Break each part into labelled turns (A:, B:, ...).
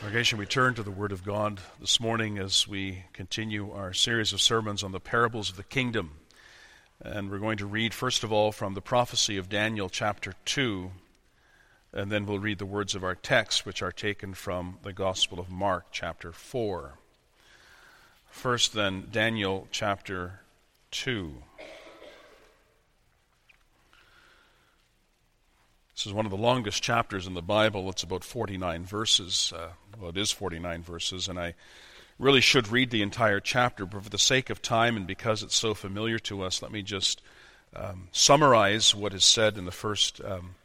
A: Congregation, we turn to the Word of God this morning as we continue our series of sermons on the parables of the kingdom. And we're going to read, first of all, from the prophecy of Daniel chapter 2, and then we'll read the words of our text, which are taken from the Gospel of Mark chapter 4. First, then, Daniel chapter 2. This is one of the longest chapters in the Bible. It's about 49 verses. It is 49 verses, and I really should read the entire chapter, but for the sake of time and because it's so familiar to us, let me just summarize what is said in the first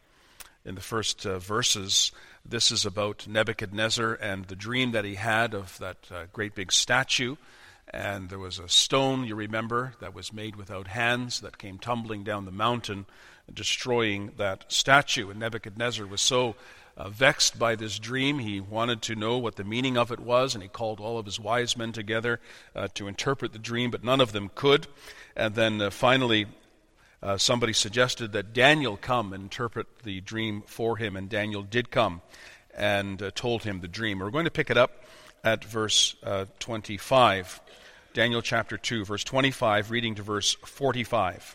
A: verses. This is about Nebuchadnezzar and the dream that he had of that great big statue. And there was a stone, you remember, that was made without hands that came tumbling down the mountain, destroying that statue. And Nebuchadnezzar was so vexed by this dream, he wanted to know what the meaning of it was, and he called all of his wise men together to interpret the dream, but none of them could. And then finally, somebody suggested that Daniel come and interpret the dream for him, and Daniel did come and told him the dream. We're going to pick it up at verse 25. Daniel chapter 2, verse 25, reading to verse 45.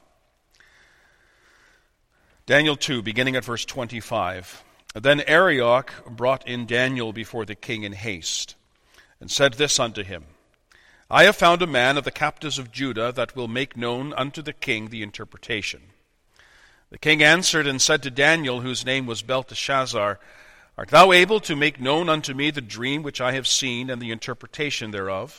A: Daniel 2, beginning at verse 25. Then Arioch brought in Daniel before the king in haste, and said this unto him, I have found a man of the captives of Judah that will make known unto the king the interpretation. The king answered and said to Daniel, whose name was Belteshazzar, Art thou able to make known unto me the dream which I have seen, and the interpretation thereof?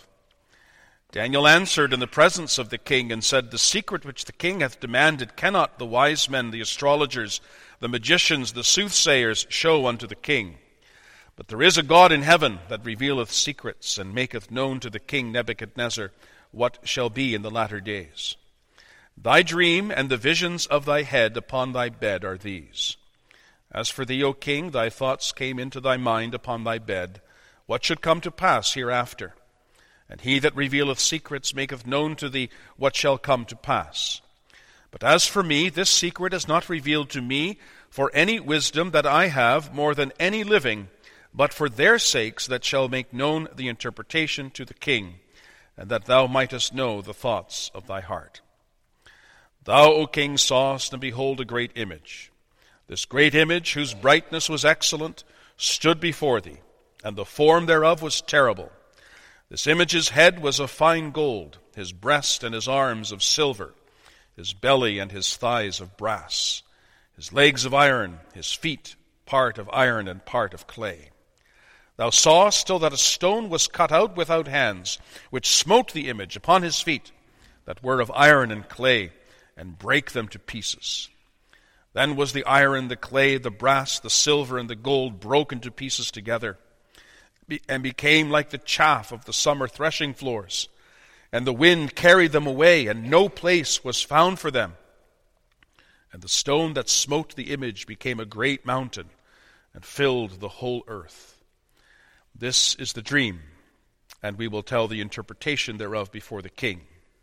A: Daniel answered in the presence of the king, and said, The secret which the king hath demanded cannot the wise men, the astrologers, the magicians, the soothsayers show unto the king. But there is a God in heaven that revealeth secrets, and maketh known to the king Nebuchadnezzar what shall be in the latter days. Thy dream and the visions of thy head upon thy bed are these. As for thee, O king, thy thoughts came into thy mind upon thy bed, what should come to pass hereafter? And he that revealeth secrets maketh known to thee what shall come to pass. But as for me, this secret is not revealed to me for any wisdom that I have more than any living, but for their sakes that shall make known the interpretation to the king, and that thou mightest know the thoughts of thy heart. Thou, O king, sawest, and behold, a great image. This great image, whose brightness was excellent, stood before thee, and the form thereof was terrible. This image's head was of fine gold, his breast and his arms of silver, his belly and his thighs of brass, his legs of iron, his feet part of iron and part of clay. Thou sawest still that a stone was cut out without hands, which smote the image upon his feet, that were of iron and clay, and brake them to pieces. Then was the iron, the clay, the brass, the silver, and the gold broken to pieces together, and became like the chaff of the summer threshing floors. And the wind carried them away, and no place was found for them. And the stone that smote the image became a great mountain, and filled the whole earth. This is the dream, and we will tell the interpretation thereof before the king.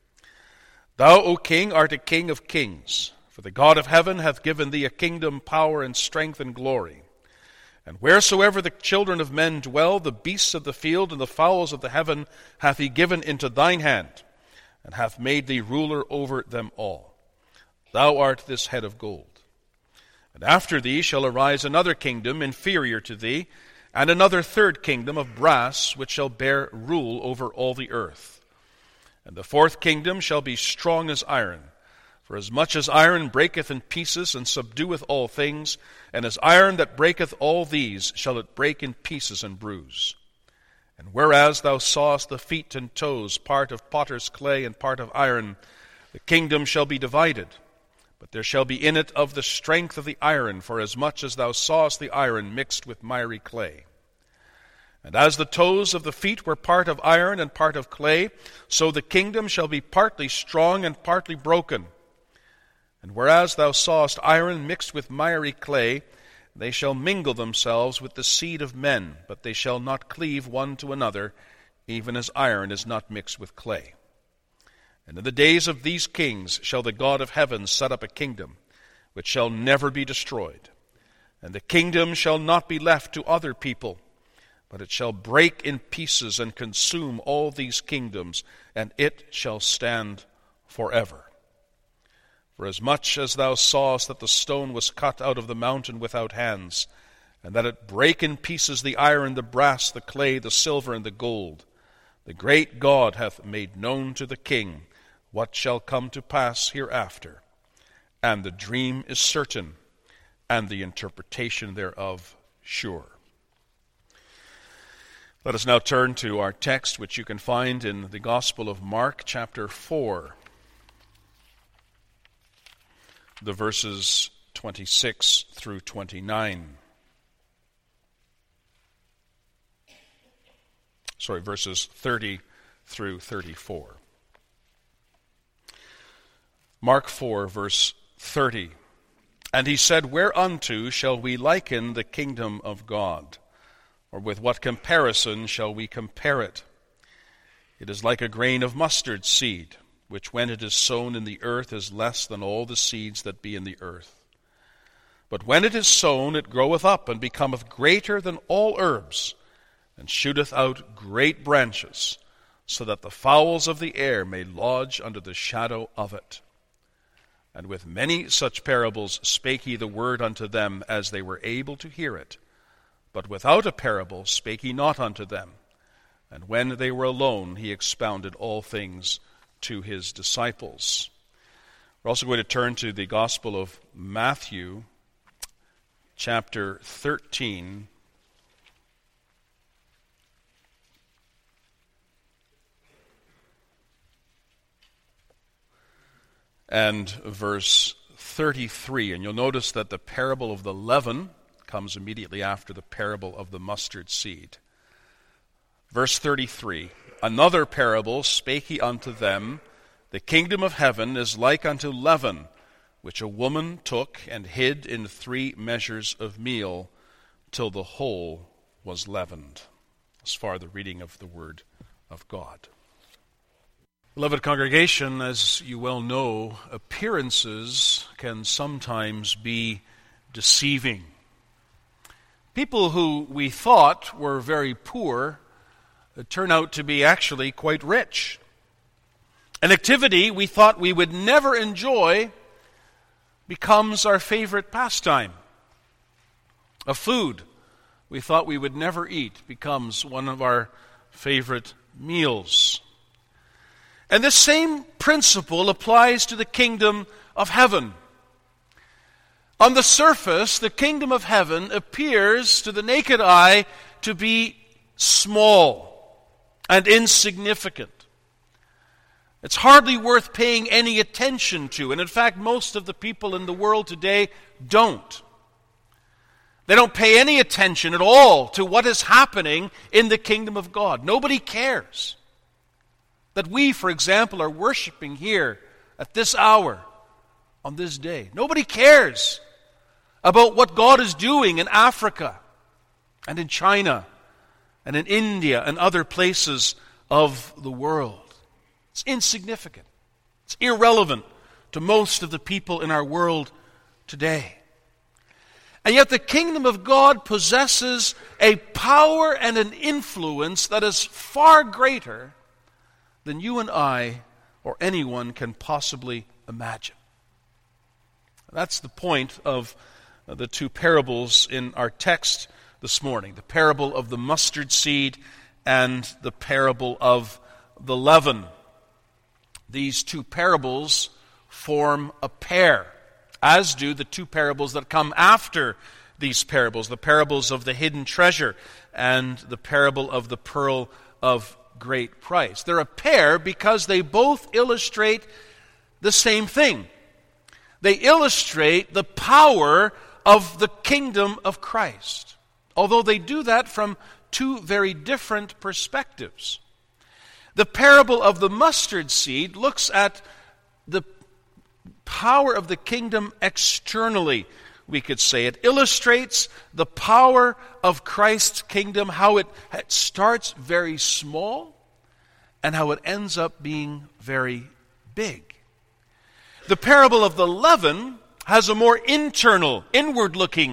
A: Thou, O king, art a king of kings, for the God of heaven hath given thee a kingdom, power, and strength, and glory. And wheresoever the children of men dwell, the beasts of the field and the fowls of the heaven hath he given into thine hand, and hath made thee ruler over them all. Thou art this head of gold. And after thee shall arise another kingdom inferior to thee, and another third kingdom of brass, which shall bear rule over all the earth. And the fourth kingdom shall be strong as iron. For as much as iron breaketh in pieces and subdueth all things, and as iron that breaketh all these shall it break in pieces and bruise. And whereas thou sawest the feet and toes, part of potter's clay and part of iron, the kingdom shall be divided. But there shall be in it of the strength of the iron, for as much as thou sawest the iron mixed with miry clay. And as the toes of the feet were part of iron and part of clay, so the kingdom shall be partly strong and partly broken. And whereas thou sawest iron mixed with miry clay, they shall mingle themselves with the seed of men, but they shall not cleave one to another, even as iron is not mixed with clay. And in the days of these kings shall the God of heaven set up a kingdom, which shall never be destroyed. And the kingdom shall not be left to other people, but it shall break in pieces and consume all these kingdoms, and it shall stand forever. For as much as thou sawest that the stone was cut out of the mountain without hands, and that it brake in pieces the iron, the brass, the clay, the silver, and the gold, the great God hath made known to the king what shall come to pass hereafter. And the dream is certain, and the interpretation thereof sure. Let us now turn to our text, which you can find in the Gospel of Mark, chapter 4, the verses 26 through 29. Verses 30 through 34. Mark 4, verse 30. And he said, Whereunto shall we liken the kingdom of God? Or with what comparison shall we compare it? It is like a grain of mustard seed, which when it is sown in the earth is less than all the seeds that be in the earth. But when it is sown, it groweth up and becometh greater than all herbs, and shooteth out great branches, so that the fowls of the air may lodge under the shadow of it. And with many such parables spake he the word unto them, as they were able to hear it. But without a parable spake he not unto them. And when they were alone, he expounded all things to his disciples. We're also going to turn to the Gospel of Matthew, chapter 13, and verse 33. And you'll notice that the parable of the leaven comes immediately after the parable of the mustard seed. Verse 33, Another parable spake he unto them, The kingdom of heaven is like unto leaven, which a woman took and hid in 3 measures of meal, till the whole was leavened. As far the reading of the word of God. Beloved congregation, as you well know, appearances can sometimes be deceiving. People who we thought were very poor turn out to be actually quite rich. An activity we thought we would never enjoy becomes our favorite pastime. A food we thought we would never eat becomes one of our favorite meals. And this same principle applies to the kingdom of heaven. On the surface, the kingdom of heaven appears to the naked eye to be small and insignificant. It's hardly worth paying any attention to, and in fact, most of the people in the world today don't. They don't pay any attention at all to what is happening in the kingdom of God. Nobody cares that we, for example, are worshiping here at this hour on this day. Nobody cares about what God is doing in Africa and in China and in India and other places of the world. It's insignificant. It's irrelevant to most of the people in our world today. And yet the kingdom of God possesses a power and an influence that is far greater than you and I or anyone can possibly imagine. That's the point of the 2 parables in our text this morning. The parable of the mustard seed and the parable of the leaven. These 2 parables form a pair, as do the 2 parables that come after these parables, the parables of the hidden treasure and the parable of the pearl of great price. They're a pair because they both illustrate the same thing. They illustrate the power of the kingdom of Christ, although they do that from 2 very different perspectives. The parable of the mustard seed looks at the power of the kingdom externally, we could say. It illustrates the power of Christ's kingdom, how it starts very small and how it ends up being very big. The parable of the leaven has a more internal, inward-looking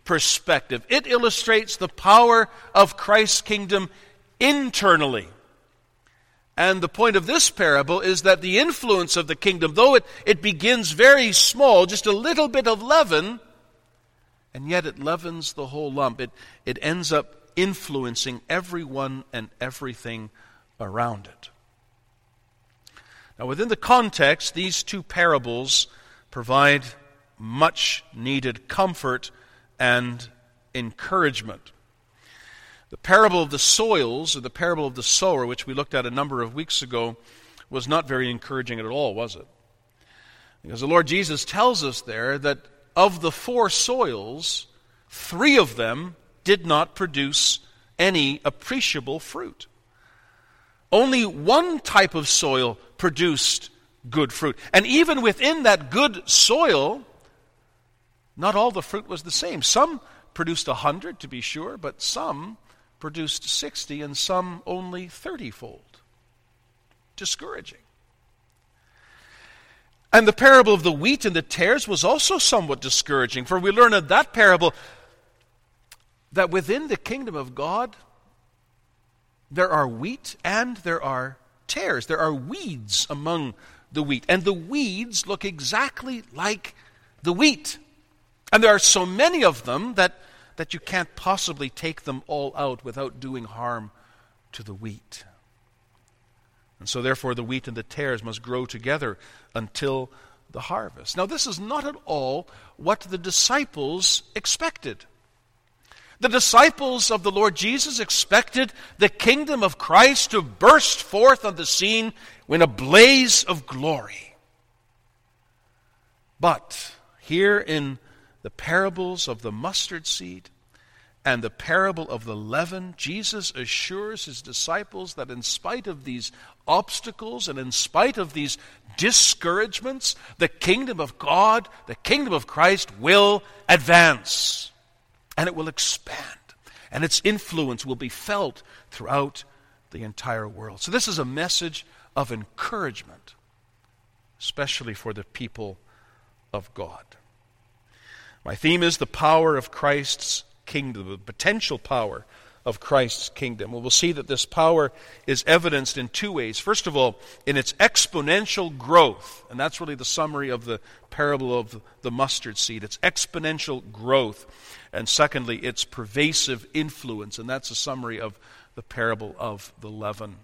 A: perspective. It illustrates the power of Christ's kingdom internally. And the point of this parable is that the influence of the kingdom, though it begins very small, just a little bit of leaven, and yet it leavens the whole lump. It ends up influencing everyone and everything around it. Now, within the context, these two parables provide much needed comfort and encouragement. The parable of the soils, or the parable of the sower, which we looked at a number of weeks ago, was not very encouraging at all, was it? Because the Lord Jesus tells us there that of the 4 soils, 3 of them did not produce any appreciable fruit. Only one type of soil produced good fruit. And even within that good soil, not all the fruit was the same. Some produced 100, to be sure, but some produced 60 and some only 30-fold. Discouraging. And the parable of the wheat and the tares was also somewhat discouraging, for we learn in that parable that within the kingdom of God, there are wheat and there are tares. There are weeds among the wheat. And the weeds look exactly like the wheat. And there are so many of them that you can't possibly take them all out without doing harm to the wheat. And so therefore the wheat and the tares must grow together until the harvest. Now this is not at all what the disciples expected. The disciples of the Lord Jesus expected the kingdom of Christ to burst forth on the scene in a blaze of glory. But here in the parables of the mustard seed and the parable of the leaven, Jesus assures his disciples that in spite of these obstacles and in spite of these discouragements, the kingdom of God, the kingdom of Christ will advance. And it will expand. And its influence will be felt throughout the entire world. So this is a message of encouragement, especially for the people of God. My theme is the power of Christ's kingdom, the potential power of Christ's kingdom. Well, we'll see that this power is evidenced in 2 ways. First of all, in its exponential growth. And that's really the summary of the parable of the mustard seed. Its exponential growth. And secondly, its pervasive influence. And that's a summary of the parable of the leaven.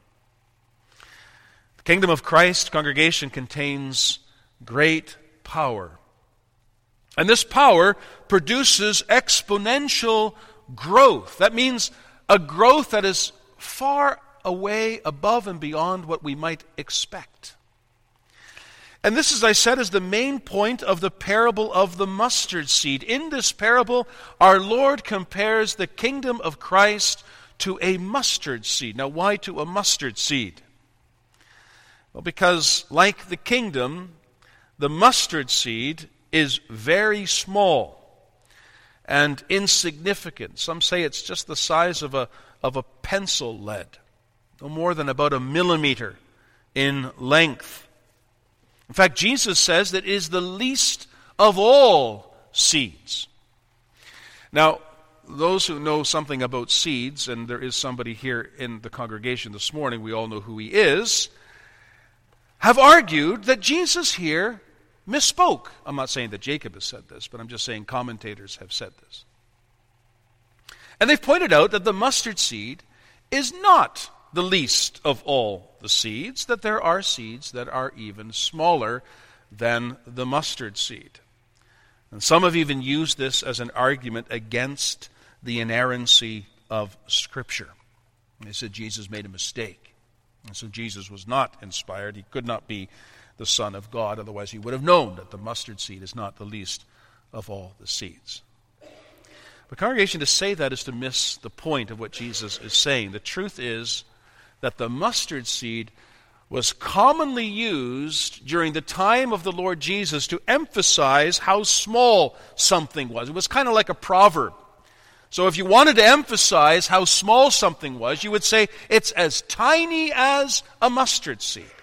A: The kingdom of Christ, congregation, contains great power. And this power produces exponential growth. That means a growth that is far away above and beyond what we might expect. And this, as I said, is the main point of the parable of the mustard seed. In this parable, our Lord compares the kingdom of Christ to a mustard seed. Now, why to a mustard seed? Well, because like the kingdom, the mustard seed is very small and insignificant. Some say it's just the size of a pencil lead, no more than about 1 millimeter in length. In fact, Jesus says that it is the least of all seeds. Now, those who know something about seeds, and there is somebody here in the congregation this morning, we all know who he is, have argued that Jesus here misspoke. I'm not saying that Jacob has said this, but I'm just saying commentators have said this. And they've pointed out that the mustard seed is not the least of all the seeds, that there are seeds that are even smaller than the mustard seed. And some have even used this as an argument against the inerrancy of Scripture. They said Jesus made a mistake. And so Jesus was not inspired. He could not be the Son of God. Otherwise, he would have known that the mustard seed is not the least of all the seeds. But congregation, to say that is to miss the point of what Jesus is saying. The truth is that the mustard seed was commonly used during the time of the Lord Jesus to emphasize how small something was. It was kind of like a proverb. So if you wanted to emphasize how small something was, you would say it's as tiny as a mustard seed.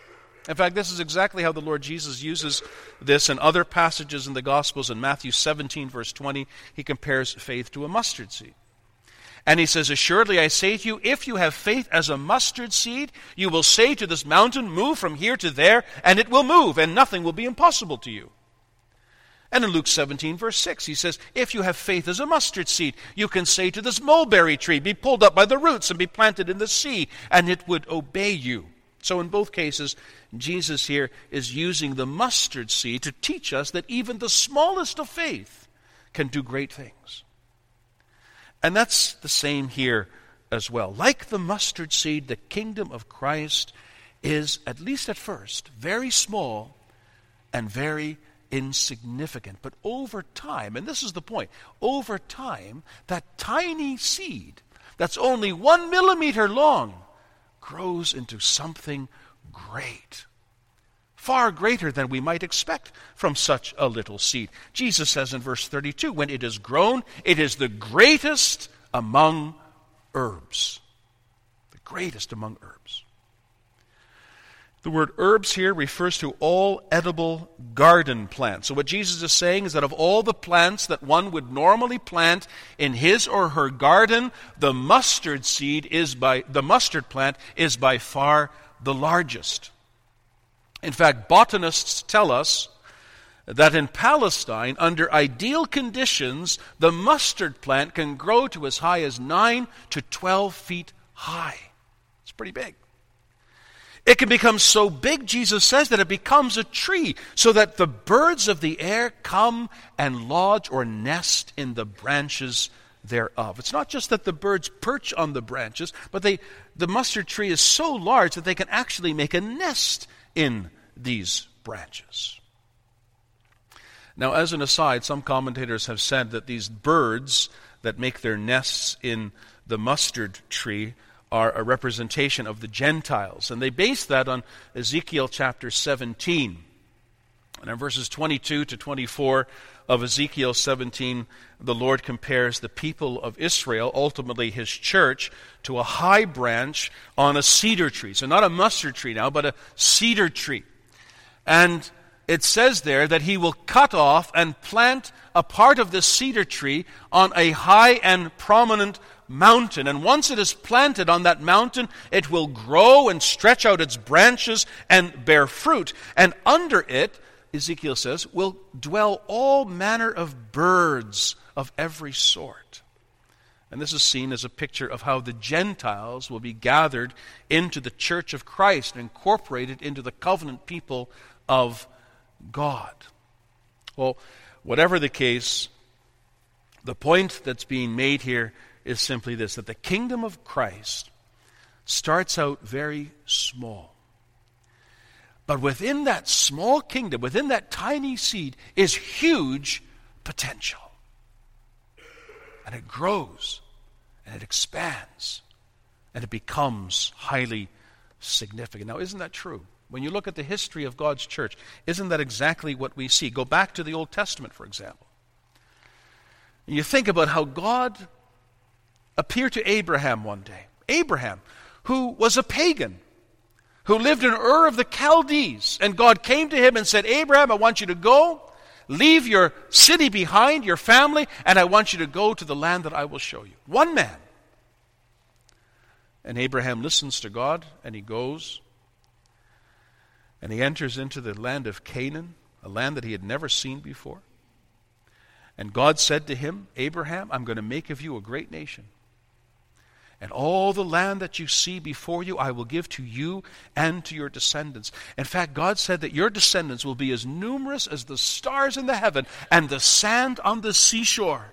A: In fact, this is exactly how the Lord Jesus uses this in other passages in the Gospels. In Matthew 17, verse 20, he compares faith to a mustard seed. And he says, "Assuredly I say to you, if you have faith as a mustard seed, you will say to this mountain, 'Move from here to there,' and it will move, and nothing will be impossible to you." And in Luke 17, verse 6, he says, "If you have faith as a mustard seed, you can say to this mulberry tree, 'Be pulled up by the roots and be planted in the sea,' and it would obey you." So in both cases, Jesus here is using the mustard seed to teach us that even the smallest of faith can do great things. And that's the same here as well. Like the mustard seed, the kingdom of Christ is, at least at first, very small and very insignificant. But over time, and this is the point, over time, that tiny seed that's only 1 millimeter long grows into something great, far greater than we might expect from such a little seed. Jesus says in verse 32, when it is grown, it is the greatest among herbs. The greatest among herbs. The word herbs here refers to all edible garden plants. So what Jesus is saying is that of all the plants that one would normally plant in his or her garden, the mustard plant is by far the largest. In fact, botanists tell us that in Palestine, under ideal conditions, the mustard plant can grow to as high as 9 to 12 feet high. It's pretty big. It can become so big, Jesus says, that it becomes a tree, so that the birds of the air come and lodge or nest in the branches thereof. It's not just that the birds perch on the branches, but the mustard tree is so large that they can actually make a nest in these branches. Now, as an aside, some commentators have said that these birds that make their nests in the mustard tree are a representation of the Gentiles. And they base that on Ezekiel chapter 17. And in verses 22 to 24 of Ezekiel 17, the Lord compares the people of Israel, ultimately his church, to a high branch on a cedar tree. So not a mustard tree now, but a cedar tree. And it says there that he will cut off and plant a part of the cedar tree on a high and prominent mountain. And once it is planted on that mountain, it will grow and stretch out its branches and bear fruit. And under it, Ezekiel says, will dwell all manner of birds of every sort. And this is seen as a picture of how the Gentiles will be gathered into the church of Christ and incorporated into the covenant people of God. Well, whatever the case, the point that's being made here is simply this, that the kingdom of Christ starts out very small. But within that small kingdom, within that tiny seed, is huge potential. And it grows, and it expands, and it becomes highly significant. Now, isn't that true? When you look at the history of God's church, isn't that exactly what we see? Go back to the Old Testament, for example. And you think about how God appeared to Abraham one day. Abraham, who was a pagan, who lived in Ur of the Chaldees. And God came to him and said, Abraham, I want you to go, leave your city behind, your family, and I want you to go to the land that I will show you. One man. And Abraham listens to God, and he goes, and he enters into the land of Canaan, a land that he had never seen before. And God said to him, Abraham, I'm going to make of you a great nation. And all the land that you see before you, I will give to you and to your descendants. In fact, God said that your descendants will be as numerous as the stars in the heaven and the sand on the seashore.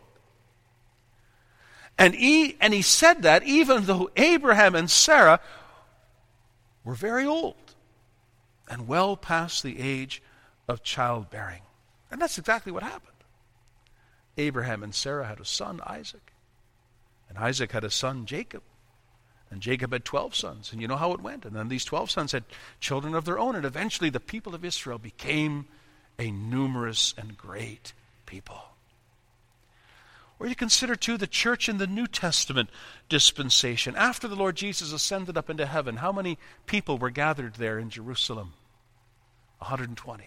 A: And he said that even though Abraham and Sarah were very old and well past the age of childbearing. And that's exactly what happened. Abraham and Sarah had a son, Isaac. And Isaac had a son, Jacob. And Jacob had 12 sons. And you know how it went. And then these 12 sons had children of their own. And eventually the people of Israel became a numerous and great people. Or you consider, too, the church in the New Testament dispensation. After the Lord Jesus ascended up into heaven, how many people were gathered there in Jerusalem? 120.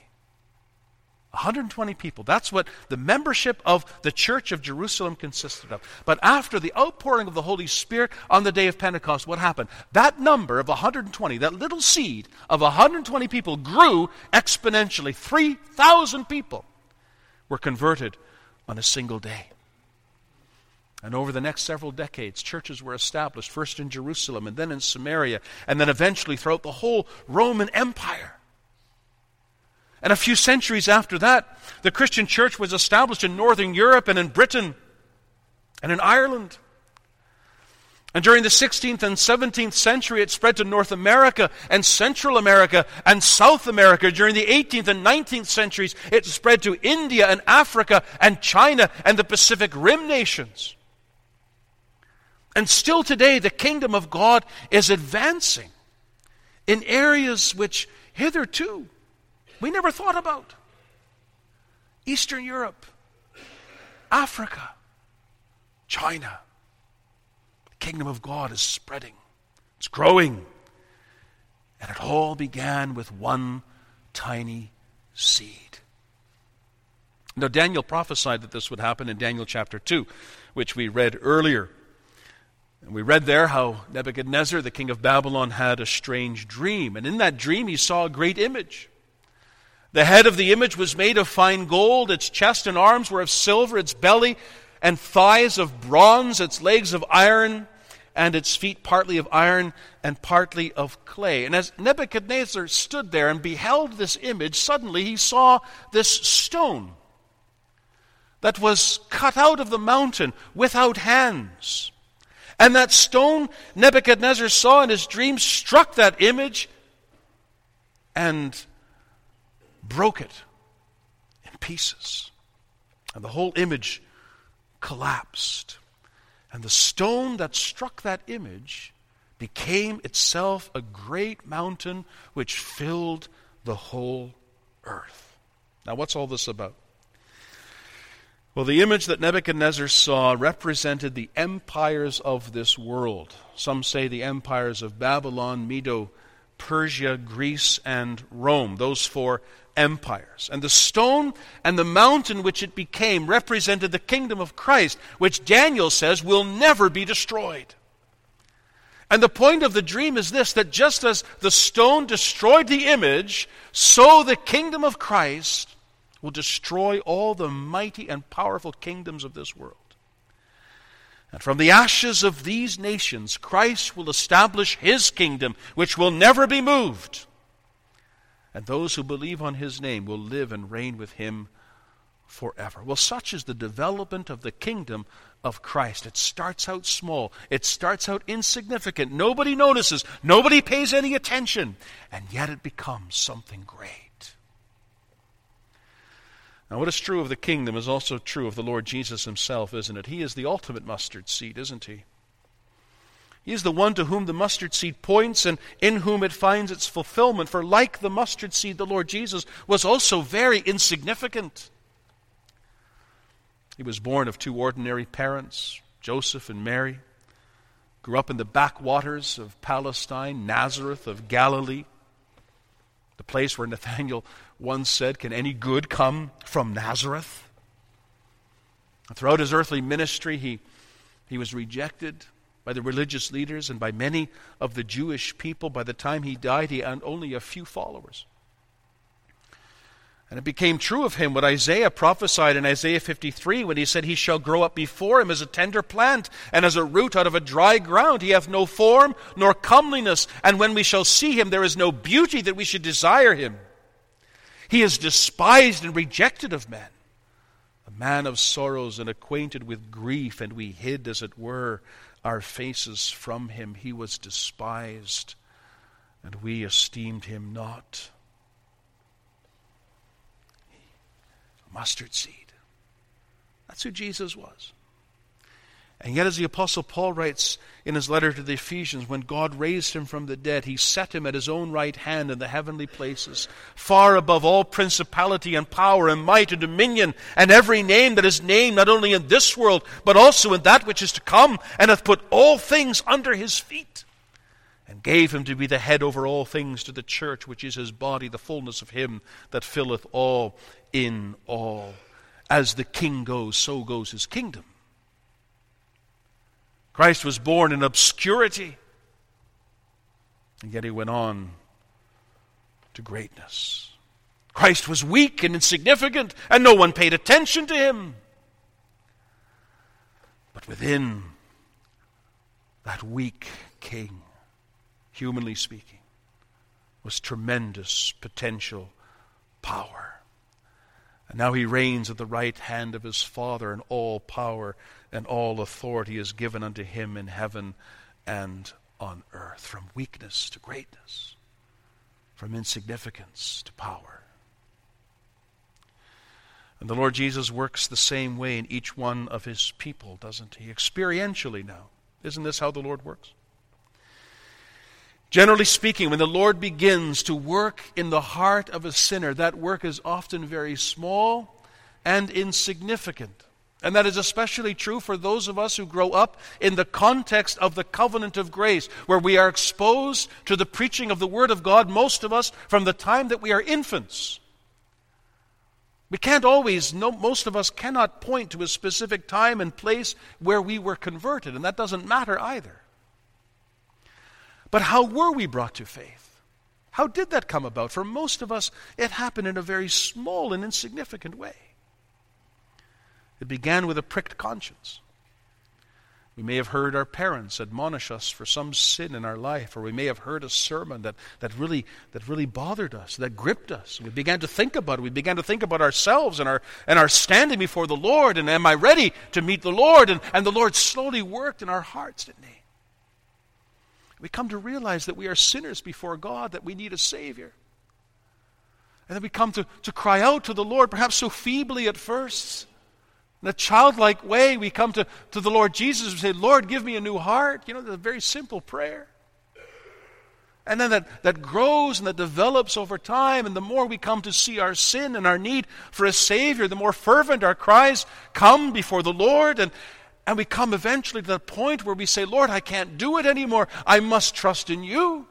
A: 120 people. That's what the membership of the church of Jerusalem consisted of. But after the outpouring of the Holy Spirit on the day of Pentecost, what happened? That number of 120, that little seed of 120 people grew exponentially. 3,000 people were converted on a single day. And over the next several decades, churches were established, first in Jerusalem and then in Samaria, and then eventually throughout the whole Roman Empire. And a few centuries after that, the Christian church was established in Northern Europe and in Britain and in Ireland. And during the 16th and 17th century, it spread to North America and Central America and South America. During the 18th and 19th centuries, it spread to India and Africa and China and the Pacific Rim nations. And still today, the kingdom of God is advancing in areas which hitherto we never thought about. Eastern Europe, Africa, China. The kingdom of God is spreading. It's growing. And it all began with one tiny seed. Now, Daniel prophesied that this would happen in Daniel chapter 2, which we read earlier. And we read there how Nebuchadnezzar, the king of Babylon, had a strange dream. And in that dream, he saw a great image. The head of the image was made of fine gold, its chest and arms were of silver, its belly and thighs of bronze, its legs of iron, and its feet partly of iron and partly of clay. And as Nebuchadnezzar stood there and beheld this image, suddenly he saw this stone that was cut out of the mountain without hands. And that stone Nebuchadnezzar saw in his dream struck that image and broke it in pieces. And the whole image collapsed. And the stone that struck that image became itself a great mountain which filled the whole earth. Now, what's all this about? Well, the image that Nebuchadnezzar saw represented the empires of this world. Some say the empires of Babylon, Medo, Persia, Greece, and Rome. Those four empires. And the stone and the mountain which it became represented the kingdom of Christ, which Daniel says will never be destroyed. And the point of the dream is this, that just as the stone destroyed the image, so the kingdom of Christ will destroy all the mighty and powerful kingdoms of this world. And from the ashes of these nations, Christ will establish his kingdom, which will never be moved. And those who believe on his name will live and reign with him forever. Well, such is the development of the kingdom of Christ. It starts out small. It starts out insignificant. Nobody notices. Nobody pays any attention. And yet it becomes something great. Now, what is true of the kingdom is also true of the Lord Jesus himself, isn't it? He is the ultimate mustard seed, isn't he? He is the one to whom the mustard seed points and in whom it finds its fulfillment. For like the mustard seed, the Lord Jesus was also very insignificant. He was born of two ordinary parents, Joseph and Mary. Grew up in the backwaters of Palestine, Nazareth of Galilee. The place where Nathanael once said, "Can any good come from Nazareth?" Throughout his earthly ministry, he was rejected by the religious leaders and by many of the Jewish people. By the time he died, he had only a few followers. And it became true of him what Isaiah prophesied in Isaiah 53 when he said, "He shall grow up before him as a tender plant, and as a root out of a dry ground. He hath no form nor comeliness, and when we shall see him, there is no beauty that we should desire him. He is despised and rejected of men, a man of sorrows and acquainted with grief, and we hid, as it were, our faces from him. He was despised, and we esteemed him not." Mustard seed. That's who Jesus was. And yet, as the Apostle Paul writes in his letter to the Ephesians, when God raised him from the dead, he set him at his own right hand in the heavenly places, far above all principality and power and might and dominion, and every name that is named, not only in this world, but also in that which is to come, and hath put all things under his feet, and gave him to be the head over all things to the church, which is his body, the fullness of him that filleth all in all. As the king goes, so goes his kingdom. Christ was born in obscurity, and yet he went on to greatness. Christ was weak and insignificant, and no one paid attention to him. But within that weak king, humanly speaking, was tremendous potential power. And now he reigns at the right hand of his Father, and all power and all authority is given unto him in heaven and on earth. From weakness to greatness, from insignificance to power. And the Lord Jesus works the same way in each one of his people, doesn't he? Experientially now. Isn't this how the Lord works? Generally speaking, when the Lord begins to work in the heart of a sinner, that work is often very small and insignificant. And that is especially true for those of us who grow up in the context of the covenant of grace, where we are exposed to the preaching of the Word of God, most of us, from the time that we are infants. We can't always, most of us cannot point to a specific time and place where we were converted, and that doesn't matter either. But how were we brought to faith? How did that come about? For most of us, it happened in a very small and insignificant way. It began with a pricked conscience. We may have heard our parents admonish us for some sin in our life, or we may have heard a sermon that really bothered us, that gripped us. We began to think about it. We began to think about ourselves and our standing before the Lord, and am I ready to meet the Lord? And the Lord slowly worked in our hearts, didn't he? We come to realize that we are sinners before God, that we need a Savior. And then we come to cry out to the Lord, perhaps so feebly at first. In a childlike way, we come to the Lord Jesus and say, Lord, give me a new heart. You know, it's a very simple prayer. And then that grows and that develops over time, and the more we come to see our sin and our need for a Savior, the more fervent our cries come before the Lord, and we come eventually to that point where we say, Lord, I can't do it anymore. I must trust in you.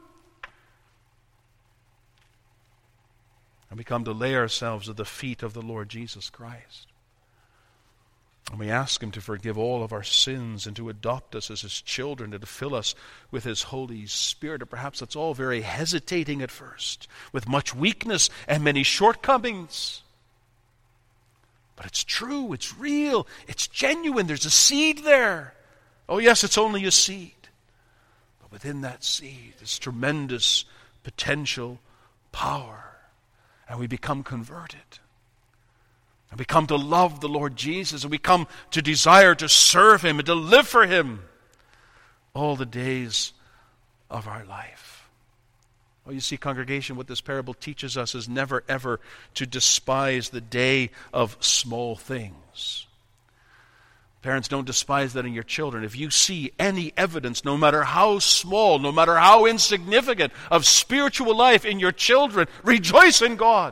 A: And we come to lay ourselves at the feet of the Lord Jesus Christ. And we ask him to forgive all of our sins and to adopt us as his children and to fill us with his Holy Spirit. And perhaps that's all very hesitating at first, with much weakness and many shortcomings. But it's true, it's real, it's genuine, there's a seed there. Oh yes, it's only a seed. But within that seed is tremendous potential power. And we become converted. And we come to love the Lord Jesus, and we come to desire to serve him and to live for him all the days of our life. Oh, you see, congregation, what this parable teaches us is never ever to despise the day of small things. Parents, don't despise that in your children. If you see any evidence, no matter how small, no matter how insignificant, of spiritual life in your children, rejoice in God.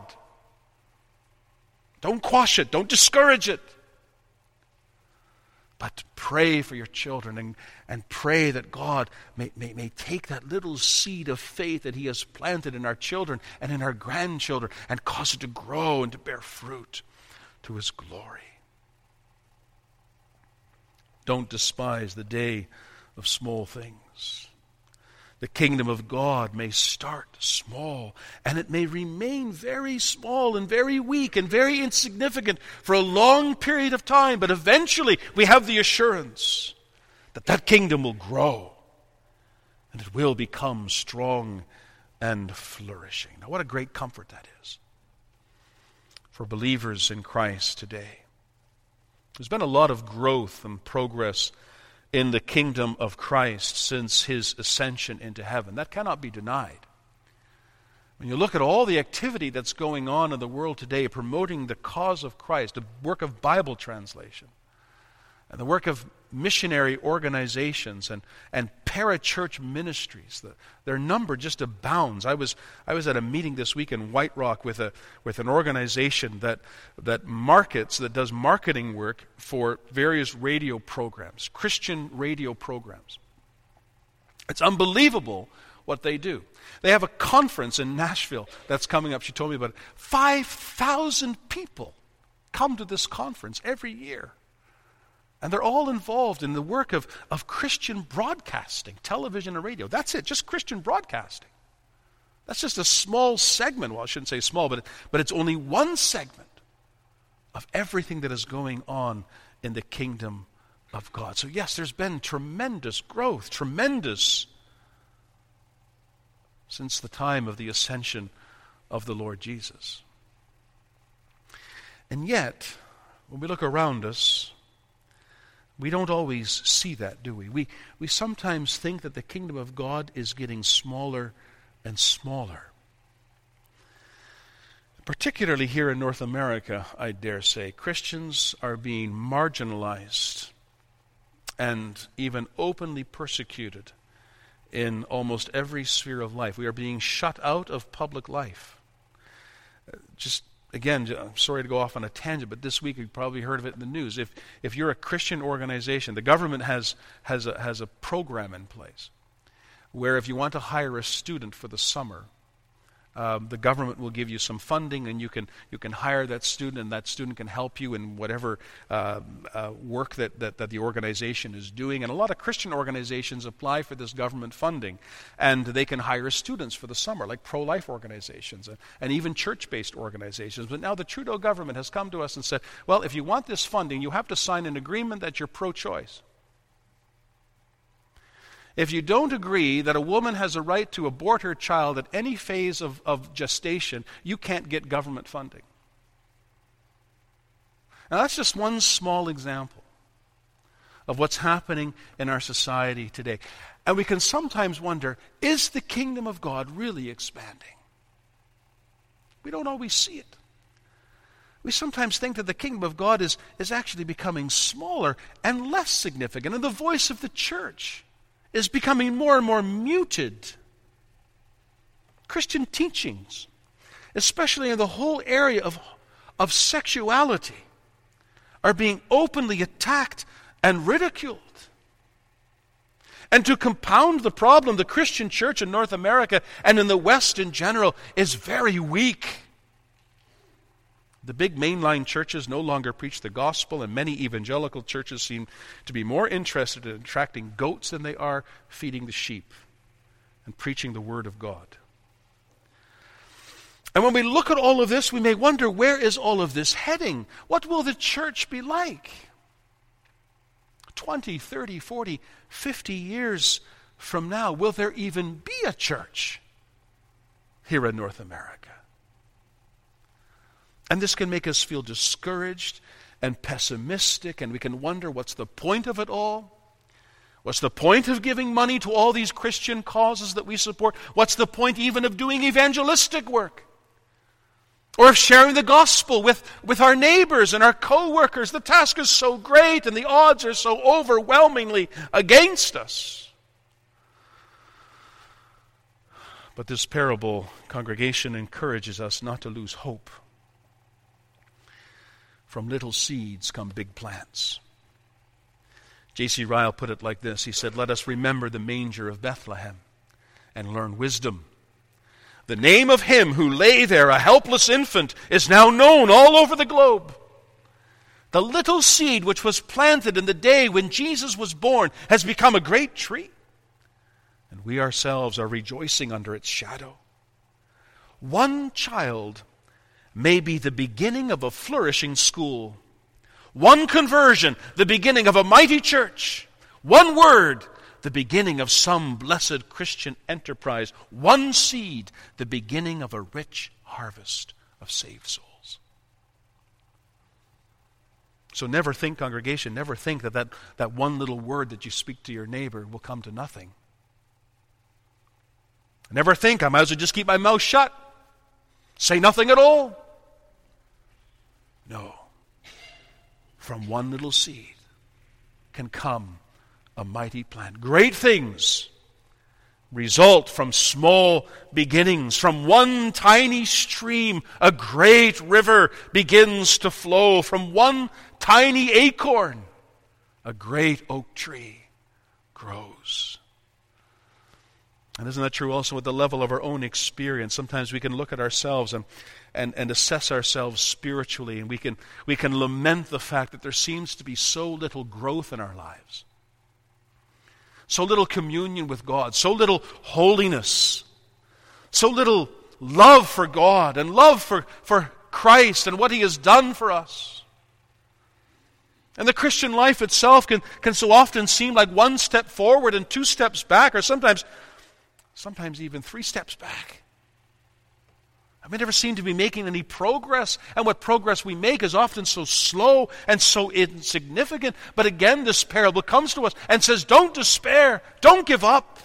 A: Don't quash it. Don't discourage it. But pray for your children and pray that God may take that little seed of faith that he has planted in our children and in our grandchildren and cause it to grow and to bear fruit to his glory. Don't despise the day of small things. The kingdom of God may start small, and it may remain very small and very weak and very insignificant for a long period of time, but eventually we have the assurance that that kingdom will grow and it will become strong and flourishing. Now, what a great comfort that is for believers in Christ today. There's been a lot of growth and progress in the kingdom of Christ since his ascension into heaven. That cannot be denied. When you look at all the activity that's going on in the world today promoting the cause of Christ, the work of Bible translation, and the work of missionary organizations and parachurch ministries, their number just abounds. I was at a meeting this week in White Rock with an organization that does marketing work for various radio programs, Christian radio programs. It's unbelievable what they do. They have a conference in Nashville that's coming up. She told me about it. 5,000 people come to this conference every year. And they're all involved in the work of Christian broadcasting, television and radio. That's it, just Christian broadcasting. That's just a small segment. Well, I shouldn't say small, but it's only one segment of everything that is going on in the kingdom of God. So yes, there's been tremendous growth, tremendous, since the time of the ascension of the Lord Jesus. And yet, when we look around us, we don't always see that, do we? We sometimes think that the kingdom of God is getting smaller and smaller. Particularly here in North America, I dare say, Christians are being marginalized and even openly persecuted in almost every sphere of life. We are being shut out of public life. Again, I'm sorry to go off on a tangent, but this week you've probably heard of it in the news. If you're a Christian organization, the government has a program in place where if you want to hire a student for the summer, the government will give you some funding, and you can hire that student, and that student can help you in whatever work that the organization is doing. And a lot of Christian organizations apply for this government funding, and they can hire students for the summer, like pro-life organizations and even church-based organizations. But now the Trudeau government has come to us and said, well, if you want this funding, you have to sign an agreement that you're pro-choice. If you don't agree that a woman has a right to abort her child at any phase of gestation, you can't get government funding. Now that's just one small example of what's happening in our society today. And we can sometimes wonder, is the kingdom of God really expanding? We don't always see it. We sometimes think that the kingdom of God is actually becoming smaller and less significant, and the voice of the church is becoming more and more muted. Christian teachings, especially in the whole area of sexuality, are being openly attacked and ridiculed. And to compound the problem, the Christian church in North America and in the West in general is very weak. The big mainline churches no longer preach the gospel, and many evangelical churches seem to be more interested in attracting goats than they are feeding the sheep and preaching the word of God. And when we look at all of this, we may wonder, where is all of this heading? What will the church be like 20, 30, 40, 50 years from now? Will there even be a church here in North America? And this can make us feel discouraged and pessimistic, and we can wonder, what's the point of it all? What's the point of giving money to all these Christian causes that we support? What's the point even of doing evangelistic work? Or of sharing the gospel with our neighbors and our co-workers? The task is so great and the odds are so overwhelmingly against us. But this parable, congregation, encourages us not to lose hope. From little seeds come big plants. J.C. Ryle put it like this. He said, "Let us remember the manger of Bethlehem and learn wisdom. The name of him who lay there, a helpless infant, is now known all over the globe. The little seed which was planted in the day when Jesus was born has become a great tree, and we ourselves are rejoicing under its shadow. One child may be the beginning of a flourishing school. One conversion, the beginning of a mighty church. One word, the beginning of some blessed Christian enterprise. One seed, the beginning of a rich harvest of saved souls." So never think, congregation, never think that one little word that you speak to your neighbor will come to nothing. Never think, I might as well just keep my mouth shut. Say nothing at all. No. From one little seed can come a mighty plant. Great things result from small beginnings. From one tiny stream, a great river begins to flow. From one tiny acorn, a great oak tree grows. And isn't that true also at the level of our own experience? Sometimes we can look at ourselves and assess ourselves spiritually, and we can lament the fact that there seems to be so little growth in our lives, so little communion with God, so little holiness, so little love for God and love for Christ and what He has done for us. And the Christian life itself can so often seem like one step forward and 2 steps back, or sometimes even 3 steps back. And we never seem to be making any progress, and what progress we make is often so slow and so insignificant. But again, this parable comes to us and says, don't despair, don't give up.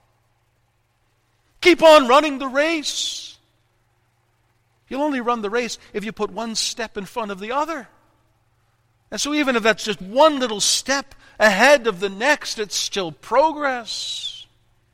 A: Keep on running the race. You'll only run the race if you put one step in front of the other. And so even if that's just one little step ahead of the next, it's still progress.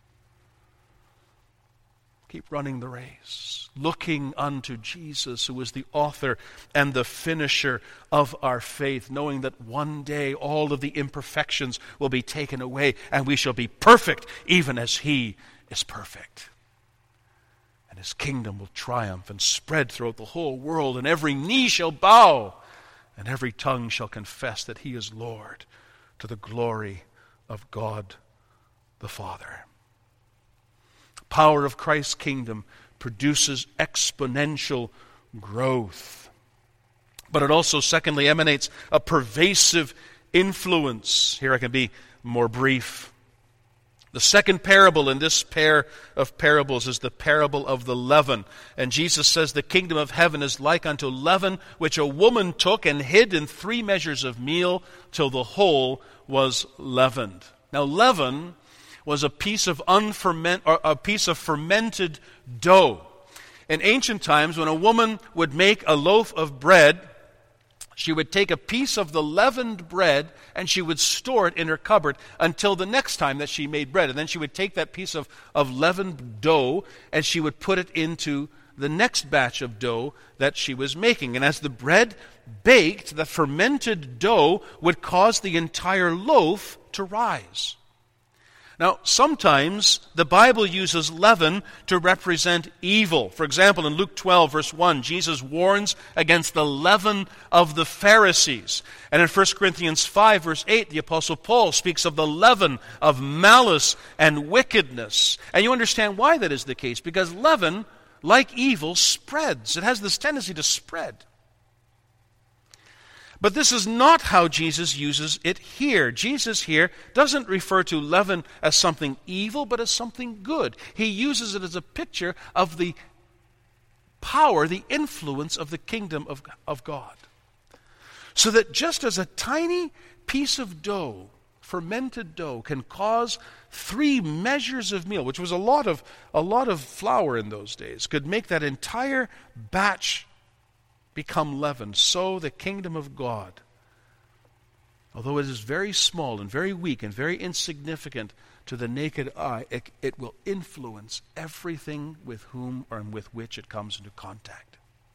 A: Keep running the race, looking unto Jesus, who is the author and the finisher of our faith, knowing that one day all of the imperfections will be taken away and we shall be perfect even as He is perfect. And His kingdom will triumph and spread throughout the whole world, and every knee shall bow and every tongue shall confess that He is Lord, to the glory of God the Father. Power of Christ's kingdom produces exponential growth. But it also, secondly, emanates a pervasive influence. Here I can be more brief. The second parable in this pair of parables is the parable of the leaven. And Jesus says, the kingdom of heaven is like unto leaven, which a woman took and hid in 3 measures of meal, till the whole was leavened. Now, leaven was a piece of fermented dough. In ancient times, when a woman would make a loaf of bread, she would take a piece of the leavened bread and she would store it in her cupboard until the next time that she made bread. And then she would take that piece of leavened dough and she would put it into the next batch of dough that she was making. And as the bread baked, the fermented dough would cause the entire loaf to rise. Now, sometimes the Bible uses leaven to represent evil. For example, in Luke 12, verse 1, Jesus warns against the leaven of the Pharisees. And in 1 Corinthians 5, verse 8, the Apostle Paul speaks of the leaven of malice and wickedness. And you understand why that is the case, because leaven, like evil, spreads. It has this tendency to spread. But this is not how Jesus uses it here. Jesus here doesn't refer to leaven as something evil, but as something good. He uses it as a picture of the power, the influence of the kingdom of God. So that just as a tiny piece of dough, fermented dough, can cause 3 measures of meal, which was a lot of flour in those days, could make that entire batch become leavened, so the kingdom of God, although it is very small and very weak and very insignificant to the naked eye, it will influence everything with whom or with which it comes into contact.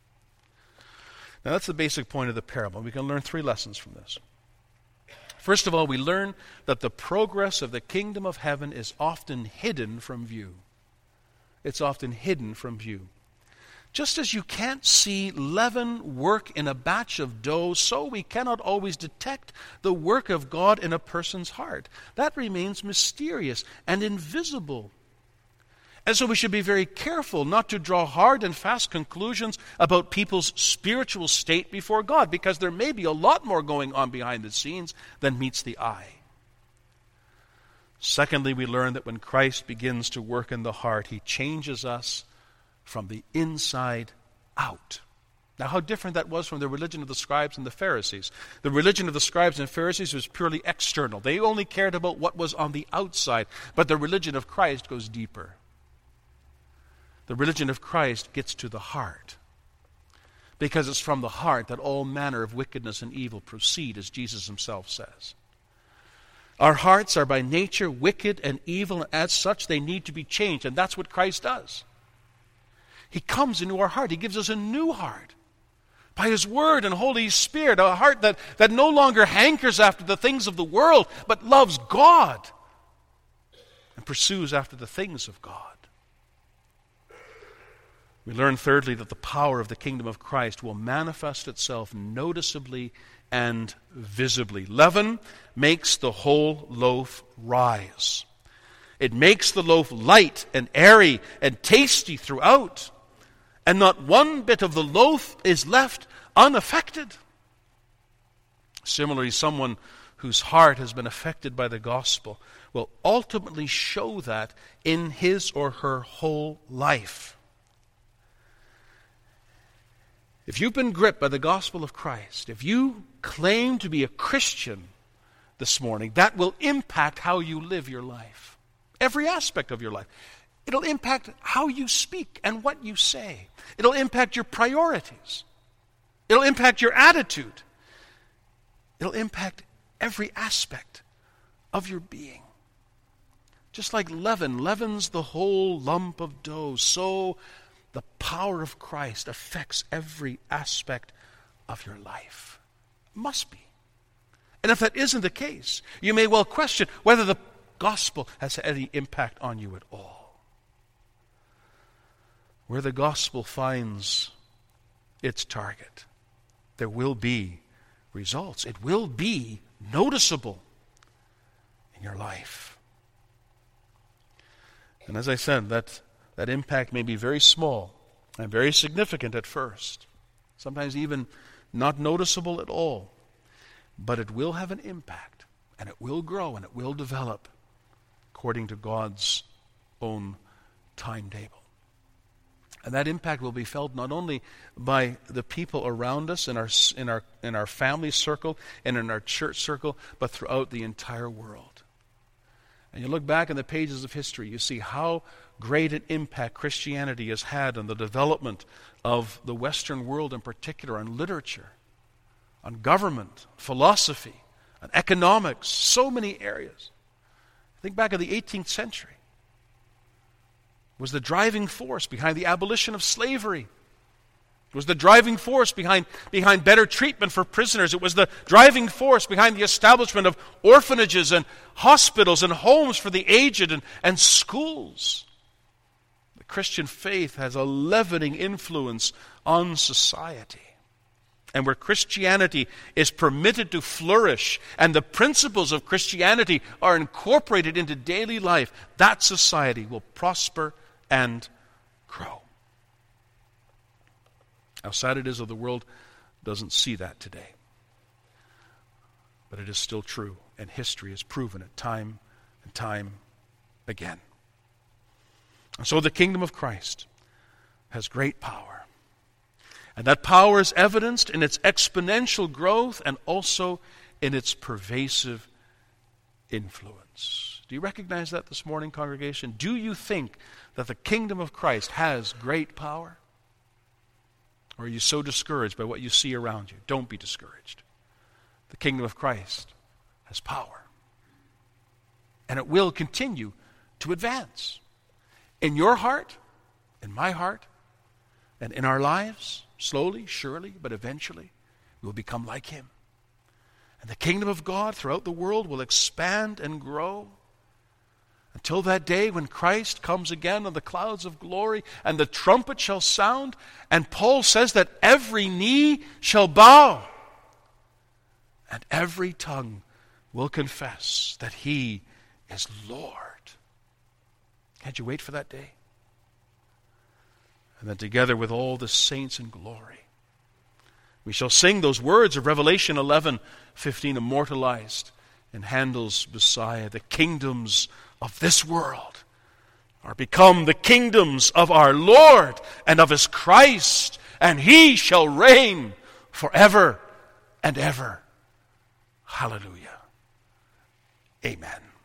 A: Now that's the basic point of the parable. We can learn 3 lessons from this. First of all, we learn that the progress of the kingdom of heaven is often hidden from view. It's often hidden from view. Just as you can't see leaven work in a batch of dough, so we cannot always detect the work of God in a person's heart. That remains mysterious and invisible. And so we should be very careful not to draw hard and fast conclusions about people's spiritual state before God, because there may be a lot more going on behind the scenes than meets the eye. Secondly, we learn that when Christ begins to work in the heart, He changes us from the inside out. Now, how different that was from the religion of the scribes and the Pharisees. The religion of the scribes and Pharisees was purely external. They only cared about what was on the outside. But the religion of Christ goes deeper. The religion of Christ gets to the heart. Because it's from the heart that all manner of wickedness and evil proceed, as Jesus Himself says. Our hearts are by nature wicked and evil, and as such they need to be changed. And that's what Christ does. He comes into our heart. He gives us a new heart by His Word and Holy Spirit, a heart that no longer hankers after the things of the world, but loves God and pursues after the things of God. We learn thirdly that the power of the kingdom of Christ will manifest itself noticeably and visibly. Leaven makes the whole loaf rise. It makes the loaf light and airy and tasty throughout, and not one bit of the loaf is left unaffected. Similarly, someone whose heart has been affected by the gospel will ultimately show that in his or her whole life. If you've been gripped by the gospel of Christ, if you claim to be a Christian this morning, that will impact how you live your life. Every aspect of your life. It'll impact how you speak and what you say. It'll impact your priorities. It'll impact your attitude. It'll impact every aspect of your being. Just like leaven leavens the whole lump of dough, so the power of Christ affects every aspect of your life. Must be. And if that isn't the case, you may well question whether the gospel has any impact on you at all. Where the gospel finds its target, there will be results. It will be noticeable in your life. And as I said, that impact may be very small and very significant at first, sometimes even not noticeable at all, but it will have an impact, and it will grow, and it will develop according to God's own timetable. And that impact will be felt not only by the people around us in our family circle and in our church circle, but throughout the entire world. And you look back in the pages of history, you see how great an impact Christianity has had on the development of the Western world in particular, on literature, on government, philosophy, on economics, so many areas. Think back in the 18th century. It was the driving force behind the abolition of slavery. It was the driving force behind better treatment for prisoners. It was the driving force behind the establishment of orphanages and hospitals and homes for the aged and schools. The Christian faith has a leavening influence on society. And where Christianity is permitted to flourish and the principles of Christianity are incorporated into daily life, that society will prosper and grow. How sad it is that the world doesn't see that today. But it is still true, and history has proven it time and time again. And so the kingdom of Christ has great power. And that power is evidenced in its exponential growth and also in its pervasive influence. Do you recognize that this morning, congregation? Do you think that the kingdom of Christ has great power? Or are you so discouraged by what you see around you? Don't be discouraged. The kingdom of Christ has power. And it will continue to advance. In your heart, in my heart, and in our lives, slowly, surely, but eventually, we will become like Him. And the kingdom of God throughout the world will expand and grow until that day when Christ comes again on the clouds of glory and the trumpet shall sound. And Paul says that every knee shall bow and every tongue will confess that He is Lord. Can't you wait for that day? And then together with all the saints in glory, we shall sing those words of Revelation 11:15, immortalized in Handel's Messiah. The kingdoms of this world are become the kingdoms of our Lord and of His Christ, and He shall reign forever and ever. Hallelujah. Amen.